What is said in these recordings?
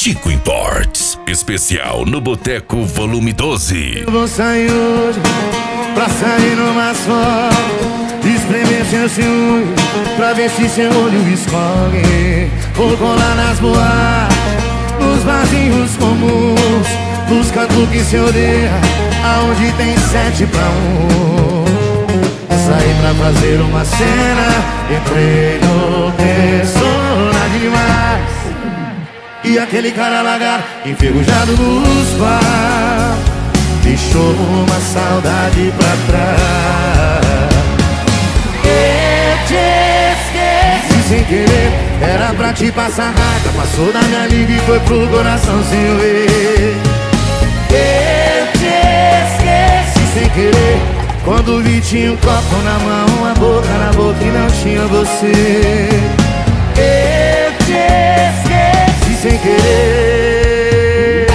Tico Imports, especial no Boteco Volume 12. Eu vou sair hoje, pra sair no mais forte, espremer seu ciúme, pra ver se seu olho escorre. Vou colar nas boates, nos barzinhos comuns, nos cantos que se odeia, aonde tem 7 pra 1. Saí pra fazer uma cena, entrei no personagem demais. E aquele cara lagarto, enferrujado nos bar, deixou uma saudade pra trás. Eu te esqueci sem querer, era pra te passar raiva, passou da minha língua e foi pro coração sem eu ver. Eu te esqueci sem querer, quando vi tinha um copo na mão, a boca na boca e não tinha você. Eu te esqueci sem querer.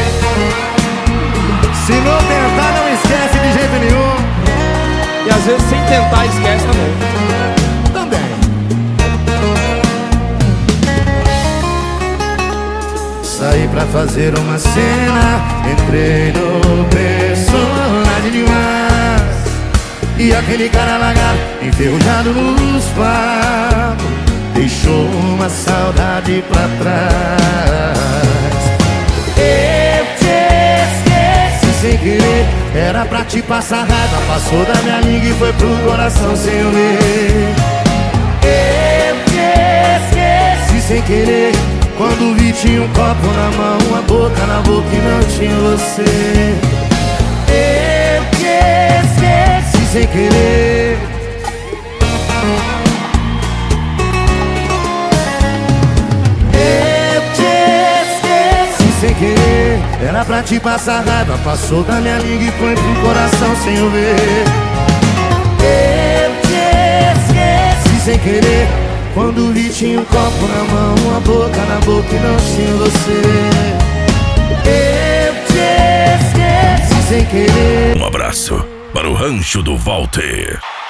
Se não tentar, não esquece de jeito nenhum. E às vezes sem tentar esquece também. Também. Saí pra fazer uma cena, entrei no personagem demais. E aquele cara lagarto, enferrujado nos papos, deixou uma saudade pra trás. Eu te esqueci sem querer, era pra te passar raiva, passou da minha língua e foi pro coração sem eu ver. Eu te esqueci sem querer, quando vi tinha um copo na mão, uma boca na boca e não tinha você. Eu te esqueci sem querer. Eu te esqueci sem querer, era pra te passar raiva, passou da minha língua e foi pro coração sem eu ver. Eu te esqueci sem querer, quando vi tinha um copo na mão, uma boca na boca e não tinha você. Eu te esqueci sem querer. Um abraço para o Rancho do Walter.